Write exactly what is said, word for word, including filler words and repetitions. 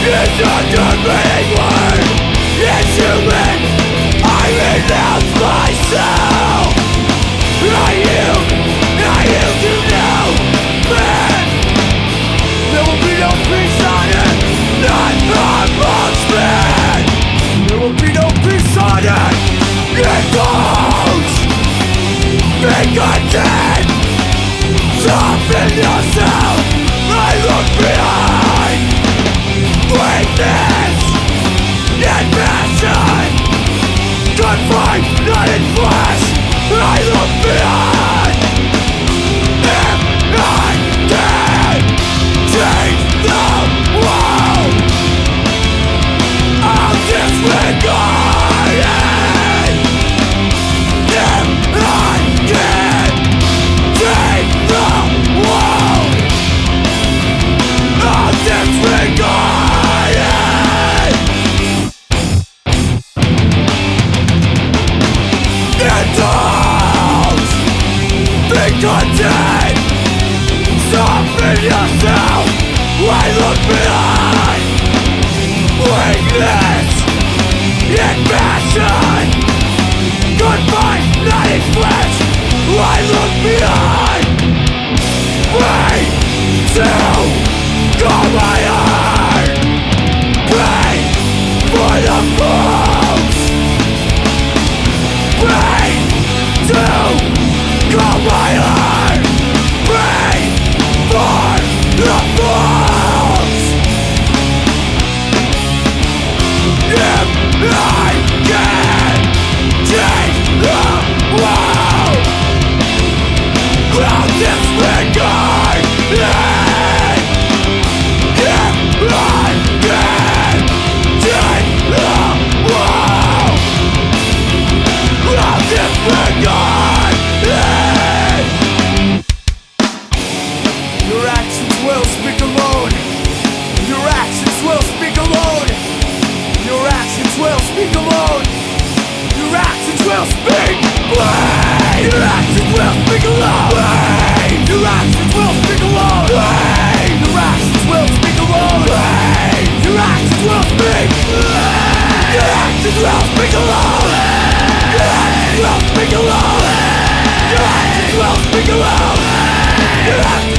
It's a demeaning word. It's human. I renounce myself. I yield. I yield to no man. There will be no peace on earth, not amongst men. There will be no peace on earth. It goes. Be content. Soften yourself. I look behind. Weakness and passion, confined, not in flesh. I look behind. If I can change the world, I'll disregard it. If I can change the world, I'll disregard. Be content. Soften yourself. I look behind. Weakness and passion, confined, not in flesh. I look behind. Pain to calm my heart. Pain for the fools. Pain to calm my heart. Pray for the fools. If I can change the world, I'll disregard it. If I can change the world, I'll disregard it. Your actions will speak alone. Your actions will speak alone. Your actions will speak alone. Your actions will speak. Wait. Your actions will speak alone. Wait. Your actions will speak alone. Wait. Your actions will speak alone. Wait. Your actions will speak. Wait. Your actions will speak alone. Wait. Your actions will speak alone. Wait. Your actions will speak alone. Your actions